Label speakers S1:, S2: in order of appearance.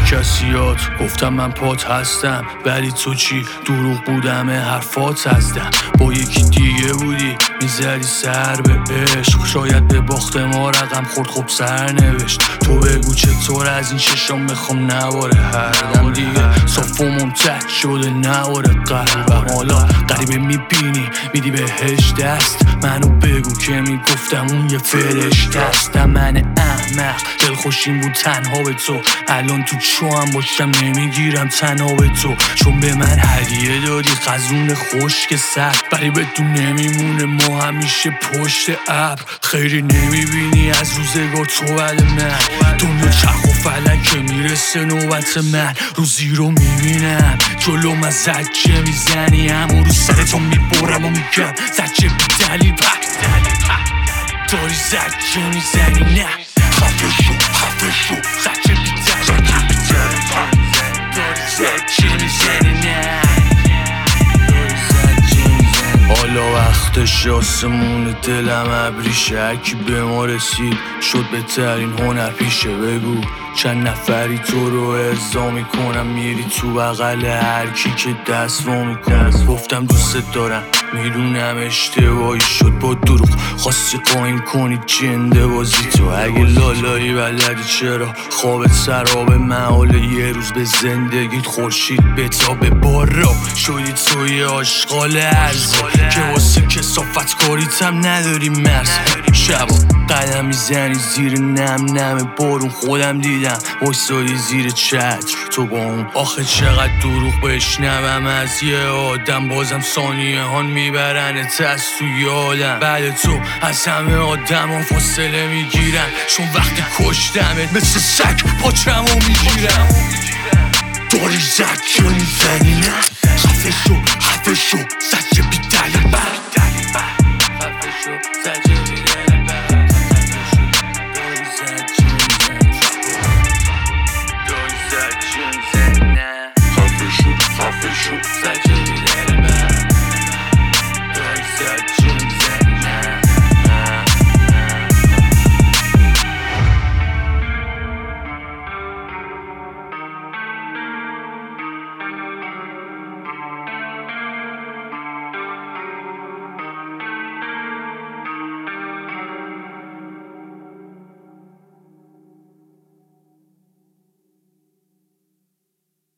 S1: کسیات گفتم من پات هستم، ولی تو چی؟ دروغ بودم حرفات هستم. با یکی دیگه بودی میزدی سر به عشق، شاید به باخت ما رقم خورد خب سرنوشت. تو بگو چطور از این چشام میخوام نواره هر دم دیگه صاف و ممتد شده نواره قلبم. حالا غریبه میبینی میدی بهش دست، منو بگو که میگفتم اون یه فرشته است. من احمق دلخوشیم بود تنها به تو، الان تو چوام باشم نمیگیرم تنها به تو، چون به من هدیه دادی خزون خشک سر، ولی بدون نمیمونه ما همیشه پشت ابر. خیلی نمیبینی از روزگار تو بد من، دنیا چرخ و فلک که میرسه نوبت من. روزی رو میبینم جلوم از زجه میزنی، اما رو سرتو میبرم و میگم زجه بی دلیل داری زجه میزنی. نه خفه شو زجه بی دلیل داری زجه میزنی. نه حالا وقتش آسمون دلم ابریشه، هرکی به ما رسید شد بهترین هنر پیشه. بگو چند نفری تو رو ارضا میکنم، میری تو بغل هرکی که دست وا میکنم. گفتم دوست دارم میدونم اشتباهی شد، با دروغ خواستی قایم کنی جنده بازی تو. اگه لالایی بلدی چرا خوابت سراب محاله، یه روز به زندگیت خورشید بتابه. بارا شدی توی آشغال ارزه که واسه کسافت کاریتم نداری مرز. شبا قدم میزنی زیر نم بارون، خودم دیدم وایسادی زیر چتر تو با اون. آخه چقدر دروغ بشنوم از یه آدم، بازم ثانیه هان میبرنت از تو یادم. بعد تو از همه آدم ها فاصله میگیرم، چون وقتی کشتمت مثل سگ پاچمو میگیرم. داری زجه میزنی. نه خفه شو